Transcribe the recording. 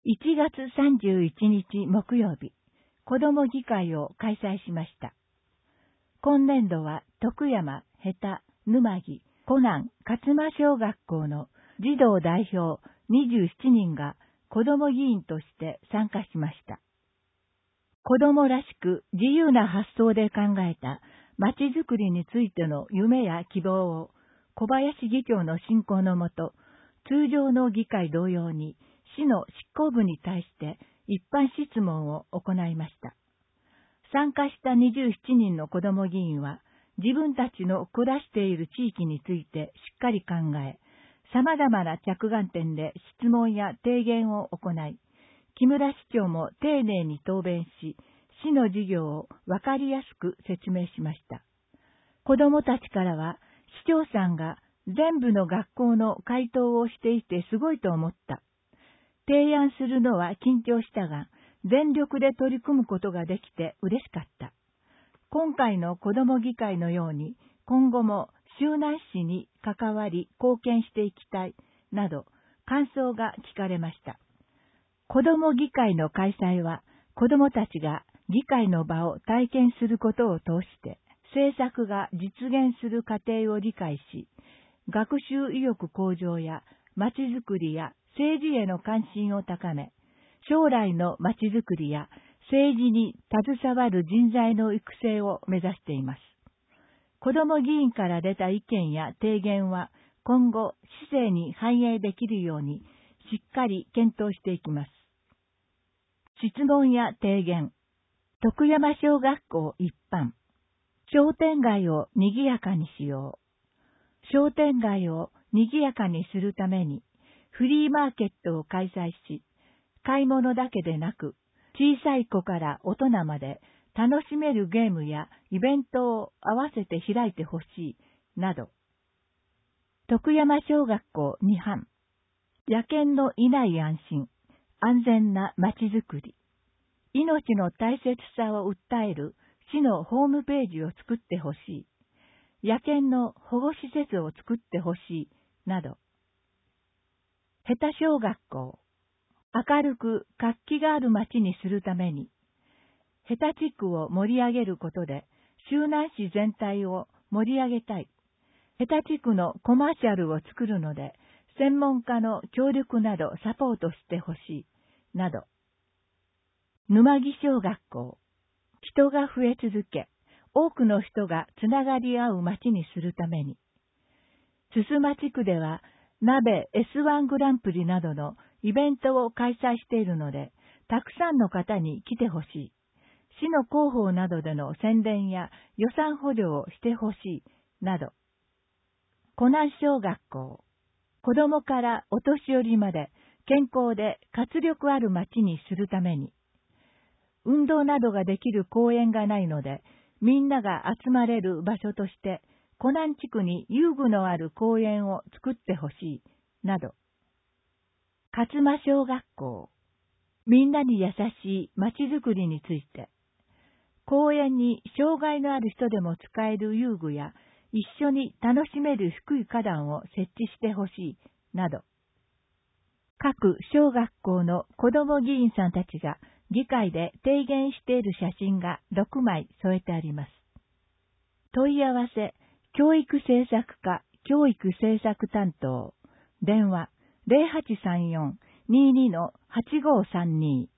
1月31日木曜日、子ども議会を開催しました。今年度は徳山、下田、沼木、湖南、勝間小学校の児童代表27人が子ども議員として参加しました。子どもらしく自由な発想で考えたまちづくりについての夢や希望を小林議長の進行のもと、通常の議会同様に市の執行部に対して一般質問を行いました。参加した27人の子ども議員は、自分たちの暮らしている地域についてしっかり考え、様々な着眼点で質問や提言を行い、木村市長も丁寧に答弁し、市の事業をわかりやすく説明しました。子どもたちからは、市長さんが全部の学校の回答をしていてすごいと思った。提案するのは緊張したが、全力で取り組むことができて嬉しかった。今回の子ども議会のように、今後も周南市に関わり貢献していきたい、など、感想が聞かれました。子ども議会の開催は、子どもたちが議会の場を体験することを通して、政策が実現する過程を理解し、学習意欲向上やまちづくりや政治への関心を高め、将来のまちづくりや政治に携わる人材の育成を目指しています。子ども議員から出た意見や提言は今後市政に反映できるようにしっかり検討していきます。質問や提言。徳山小学校一般。商店街を賑やかにしよう。商店街を賑やかにするためにフリーマーケットを開催し、買い物だけでなく、小さい子から大人まで楽しめるゲームやイベントを合わせて開いてほしい、など。徳山小学校2班。野犬のいない安心、安全なまちづくり。命の大切さを訴える市のホームページを作ってほしい。野犬の保護施設を作ってほしい、など。下田小学校。明るく活気がある町にするために、下田地区を盛り上げることで、周南市全体を盛り上げたい。下田地区のコマーシャルを作るので、専門家の協力などサポートしてほしい、など。沼木小学校。人が増え続け、多くの人がつながり合う町にするために。すすま地区では、鍋 S1 グランプリなどのイベントを開催しているので、たくさんの方に来てほしい。市の広報などでの宣伝や予算補助をしてほしい、など。湖南小学校。子供からお年寄りまで健康で活力ある町にするために。運動などができる公園がないので、みんなが集まれる場所として、湖南地区に遊具のある公園を作ってほしい、など。勝間小学校。みんなに優しいまちづくりについて。公園に障害のある人でも使える遊具や、一緒に楽しめる低い花壇を設置してほしい、など。各小学校の子ども議員さんたちが議会で提言している写真が6枚添えてあります。問い合わせ、教育政策課教育政策担当、電話 0834-22-8532